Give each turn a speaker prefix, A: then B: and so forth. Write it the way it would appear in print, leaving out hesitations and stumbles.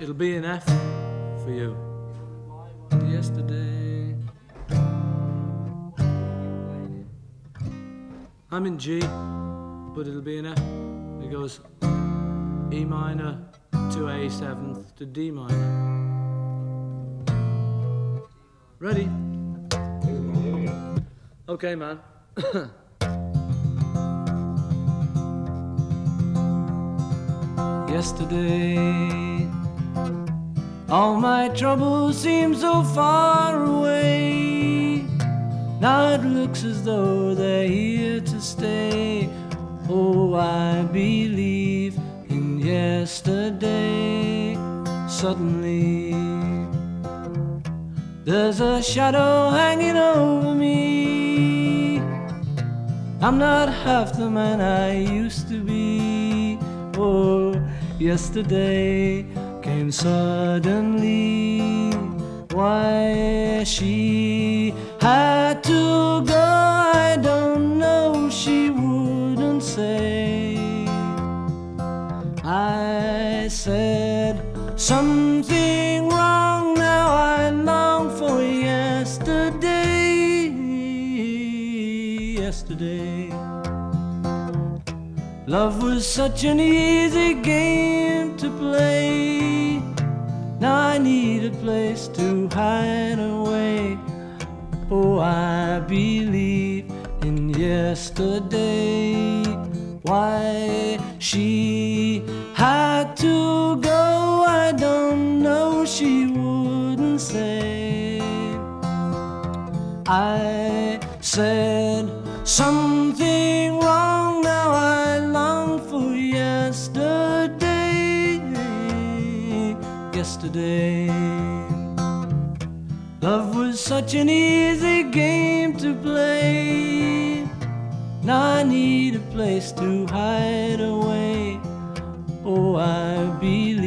A: It'll be an F for you. Yesterday. I'm in G, but it'll be an F. It goes E minor to A seventh to D minor. Ready? Okay, man. Yesterday, all my troubles seem so far away. Now it looks as though they're here to stay. Oh, I believe in yesterday. Suddenly, there's a shadow hanging over me. I'm not half the man I used to be. Oh, yesterday came suddenly. Why she had to go, I don't know, she wouldn't say. I said something wrong, now I long for yesterday. Yesterday, love was such an easy game to play. Now I need a place to hide away. Oh, I believe in yesterday. Why she had to go, I don't know, she wouldn't say. I said something wrong, now I long for yesterday. Yesterday, love was such an easy game to play. Now I need a place to hide away. Oh, I believe